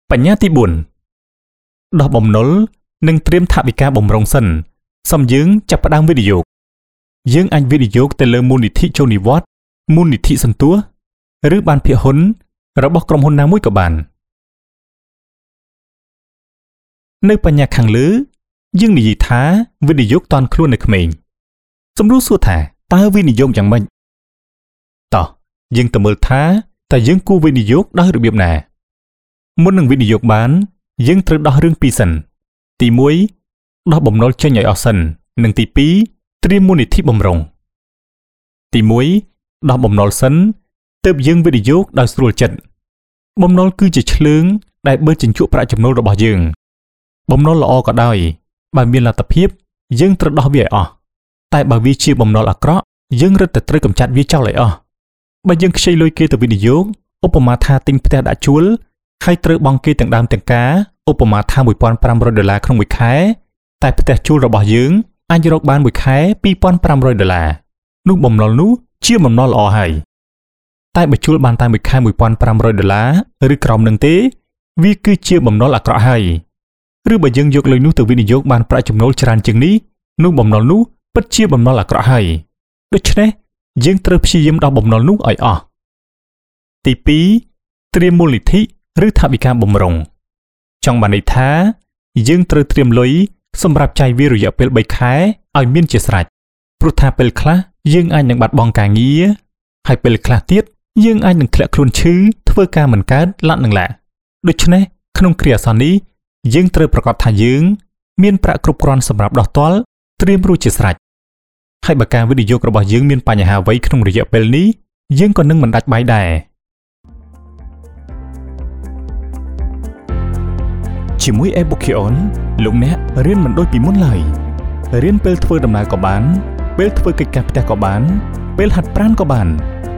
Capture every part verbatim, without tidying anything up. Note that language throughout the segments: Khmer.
បញ្ញាទីbốnដោះបំណុលនិងត្រៀមថវិកាបំរុងសិនសូមយើងចាប់ផ្ដើមវិនិយោគយើងអាចវិនិយោគទៅលើមូលនិធិចូលនិវត្តន៍មូលនិធិសន្ទស្សន៍ឬបានភាគហ៊ុនរបស់ក្រុមហ៊ុនណាមួយក៏បាននៅបញ្ញាខាងលើយើងនិយាយថាវិនិយោគតាន់ខ្លួននៅក្មេងសំណួរសួរថាតើវិនិយោគយ៉ាងម៉េចតោះយើងទៅមើលថាតើយើងគួរវិនិយោគដោយរបៀបណាមុននឹងវិនិយោគបានយើងត្រូវដោះរឿងពីរសិនទីមួយដោះបំណុលចេញឲ្យអស់សិននិងទីពីរត្រៀមមូលនិធិបំរុងទីមួយដោះបំណុលសិនទើបយើងវិនិយោគដោយស្រួលចិត្តបំណុលគឺជាឆ្លើងដែលបឺតជញ្ជក់ប្រាក់ចំណូលរបស់យើងបំណុលល្អក៏ដោយបើមានលទ្ធភាពយើងត្រូវដោះវាឲ្យអស់តែបើវាជាបំណុលអាក្រក់យើងរឹតតែត្រូវកម្ចាត់វាចោលឲ្យអស់បើយើងខ្ចីលុយគេទៅវិនិយោគឧបមាថាទិញផ្ទះដាក់ជួលហើយត្រូវបង់គេទាំងដើមទាំងការឧបមាថាmột nghìn năm trămដុល្លារក្នុងមួយខែតែផ្ទះជួលរបស់យើងអាចរកបានមួយខែtwo thousand five hundredដុល្លារនោះបំណុលនោះជាបំណុលល្អហើយតែបើជួលបានតែមួយខែone thousand five hundredដុល្លារឬក្រោមនឹងទេវាគឺជាបំណុលអាក្រក់ហើយឬបើយើងយកលុយនោះទៅវិនិយោគបានប្រាក់ចំណូលច្រើនជាងនេះនោះបំណុលនោះពិតជាបំណុលអាក្រក់ហើយដូច្នេះយើងត្រូវព្យាយាមដោះបំណុលនោះឲ្យអស់ទីពីរត្រៀមមូលនិធិឬថវិកាបំរុងចង់បានន័យថាយើងត្រូវត្រៀមលុយសម្រាប់ចាយវារយៈពេលthreeខែឲ្យមានជាស្រេចព្រោះថាពេលខ្លះយើងអាចនឹងបាត់បង់ការងារហើយពេលខ្លះទៀតយើងអាចនឹងធ្លាក់ខ្លួនឈឺធ្វើការមិនកើតលាក់នឹងលាក់ដូច្នេះក្នុងគ្រាអាសន្ននេះយើងត្រូវប្រកាសថាយើងមានប្រាក់គ្រប់គ្រាន់សម្រាប់ដោះទាល់ត្រៀមរួចជាស្រេចហើយបើការវិនិយោគរបស់យើងមានបញ្ហាអ្វីក្នុងរយៈពេលនេះយើងក៏នឹងមិនដាច់បាយដែរជាមួយ Ebokion លោកអ្នករៀនមិនដូចពីមុនឡើយរៀនពេលធ្វើដំណើរក៏បានពេលធ្វើកិច្ចការផ្ទះក៏បានពេលហាត់ប្រាណក៏បាន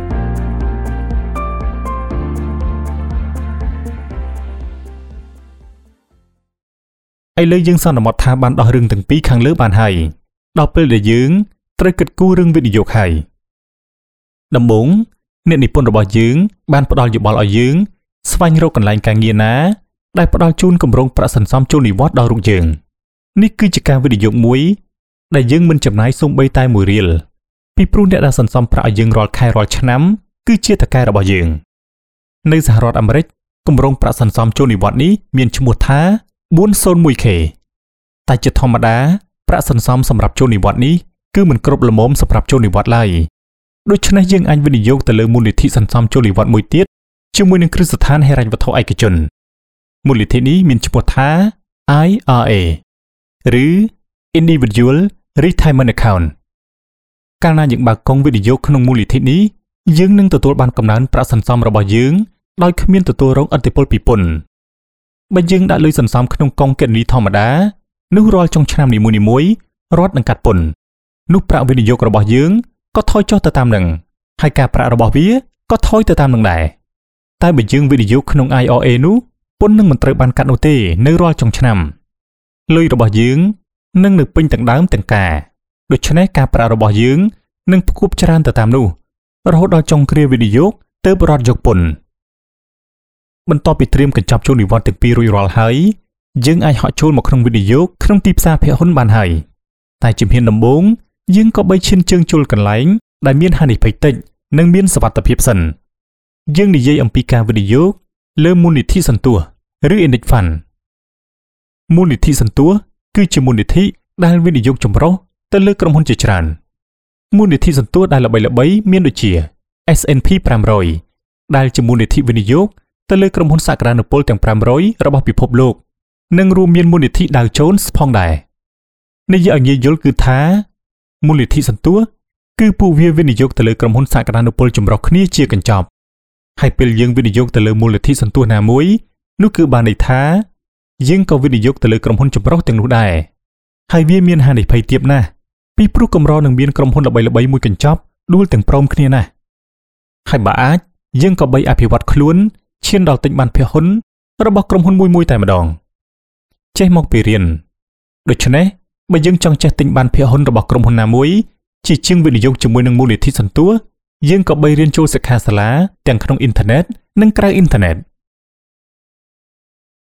ឥឡូវយើងសន្មតថាបានដោះរឿងទាំងពីរខាងលើបានហើយដល់ពេលដែលយើងត្រូវគិតគូររឿងវិនិយោគហើយដំបូងអ្នកនិពន្ធរបស់យើងបានផ្ដល់យោបល់ឲ្យយើងស្វែងរកកន្លែងការងារណាដែលផ្ដល់ជូនគម្រោងប្រាក់សន្សំចូលនិវត្តន៍ដល់រូបយើងនេះគឺជាការវិនិយោគមួយដែលយើងមិនចំណាយសូម្បីតែមួយរៀលពីព្រោះអ្នកដែលសន្សំប្រាក់ឲ្យយើងរាល់ខែរាល់ឆ្នាំគឺជាតកែរបស់យើងនៅសហរដ្ឋអាមេរិកគម្រោងប្រាក់សន្សំចូលនិវត្តន៍នេះមានឈ្មោះថាfour oh one k តែជាធម្មតាប្រាក់សន្សំសម្រាប់ចូលនិវត្តន៍នេះគឺមិនគ្រប់ល្មមសម្រាប់ចូលនិវត្តន៍ឡើយដូច្នេះយើងអាចវិនិយោគទៅលើមូលនិធិសន្សំចូលនិវត្តន៍មួយទៀតជាមួយនឹងគ្រឹះស្ថានហិរញ្ញវត្ថុឯកជនមូលនិធិនេះមានឈ្មោះថា I R A ឬ Individual Retirement Account កាលណាយើងបើកកុងវិនិយោគក្នុងមូលនិធិនេះយើងនឹងទទួលបានកំណើនប្រាក់សន្សំរបស់យើងដោយគ្មានទទួលរងឥទ្ធិពលពីពន្ធបើយើងដាក់លុយសន្សំក្នុងកុងគណនីធម្មតានោះរាល់ចុងឆ្នាំនីមួយៗរដ្ឋនឹងកាត់ពន្ធនោះប្រាក់វិនិយោគរបស់យើងក៏ថយចុះទៅតាមនឹងហើយការប្រាក់របស់វាក៏ថយទៅតាមនឹងដែរតែបើយើងវិនិយោគក្នុង I R A នោះពន្ធនឹងមិនត្រូវបានកាត់នោះទេនៅរាល់ចុងឆ្នាំលុយរបស់យើងនឹងនៅពេញទាំងដើមទាំងការដូច្នេះការប្រាក់របស់យើងនឹងផ្គប់ច្រើនទៅតាមនោះរហូតដល់ចុងគ្រាវិនិយោគទើបរដ្ឋយកពន្ធបន្ទាប់ពីត្រៀមកញ្ចប់ចូលនិវត្តន៍ទាំងពីររួចរាល់ហើយយើងអាចហក់ចូលមកក្នុងវិនិយោគក្នុងទីផ្សារភាគហ៊ុនបានហើយតែជំហានដំបូងយើងក៏បីឈានជើងចូលកន្លែងដែលមានហានិភ័យតិចនិងមានសុវត្ថិភាពសិនយើងនិយាយអំពីការវិនិយោគលើមូលនិធិសន្ទស្សន៍ឬ Index Fund មូលនិធិសន្ទស្សន៍គឺជាមូលនិធិដែលវិនិយោគចម្រុះទៅលើក្រុមហ៊ុនជាច្រើនមូលនិធិសន្ទស្សន៍ដែលល្បីៗមានដូចជា S and P five hundred ដែលជាមូលនិធិវិនិយោគទៅលើក្រុមហ៊ុនសក្តានុពលទាំងfive hundredរបស់ពិភពលោកនិងរួមមានមូលនិធិ Dow Jones ផងដែរនិយាយឲ្យងាយយល់គឺថាមូលនិធិសន្ទស្សន៍គឺពួកវាវិនិយោគទៅលើក្រុមហ៊ុនសក្តានុពលចម្រុះគ្នាជាកញ្ចប់ហើយពេលយើងវិនិយោគទៅលើមូលនិធិសន្ទស្សន៍ណាមួយនោះគឺបានន័យថាយើងក៏វិនិយោគទៅលើក្រុមហ៊ុនចម្រុះទាំងនោះដែរហើយវាមានហានិភ័យទាបណាស់ពីព្រោះកម្រនឹងមានក្រុមហ៊ុនល្បីៗមួយកញ្ចប់ដួលទាំងព្រមគ្នាណាស់ហើយបើអាចយើងក៏បីអភិវឌ្ឍខ្លួនឈានដល់ទិញបានភាគហ៊ុនរបស់ក្រុមហ៊ុនមួយមួយតែម្ដងចេះមកពីរៀនដូច្នេះបើយើងចង់ចេះទិញបានភាគហ៊ុនរបស់ក្រុមហ៊ុនណាមួយជាជាងវិនិយោគជាមួយនឹងមូលនិធិសន្ទស្សន៍យើងក៏បីរៀនចូលសិក្ខាសាលាទាំងក្នុងអ៊ីនធឺណិតនិងក្រៅអ៊ីនធឺណិត